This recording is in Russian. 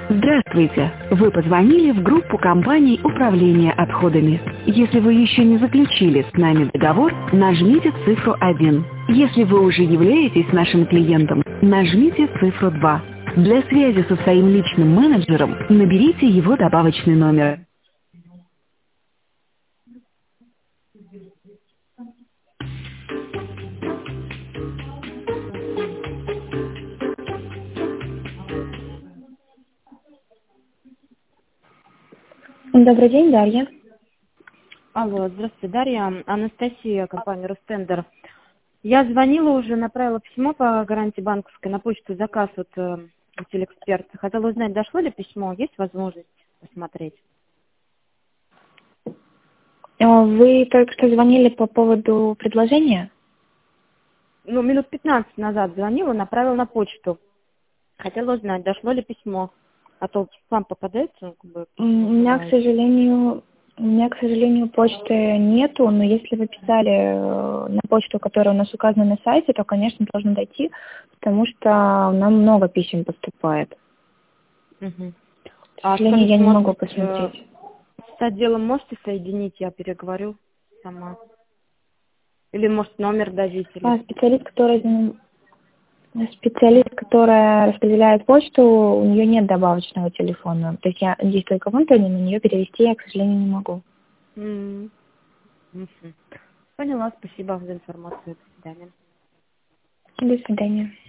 Здравствуйте! Вы позвонили в группу компаний управления отходами. Если вы еще не заключили с нами договор, нажмите цифру 1. Если вы уже являетесь нашим клиентом, нажмите цифру 2. Для связи со своим личным менеджером наберите его добавочный номер. Добрый день, Дарья. Алло, здравствуйте, Дарья. Анастасия, компания Ростендер. Я звонила уже, направила письмо по гарантии банковской на почту, заказ от телеэксперта. Хотела узнать, дошло ли письмо, есть возможность посмотреть? Вы только что звонили по поводу предложения? Ну, минут 15 назад звонила, направила на почту. Хотела узнать, дошло ли письмо. А то вам попадается, как бы... У меня, к сожалению, почты нету, но если вы писали на почту, которая у нас указана на сайте, то, конечно, должно дойти, потому что нам много писем поступает. Угу. К сожалению, я не могу быть, посмотреть. с отделом можете соединить, я переговорю сама? Или, может, номер дадите? Специалист, которая распределяет почту, у нее нет добавочного телефона. То есть я здесь только в интернете, на нее перевести я, к сожалению, не могу. Поняла, спасибо за информацию. До свидания. До свидания.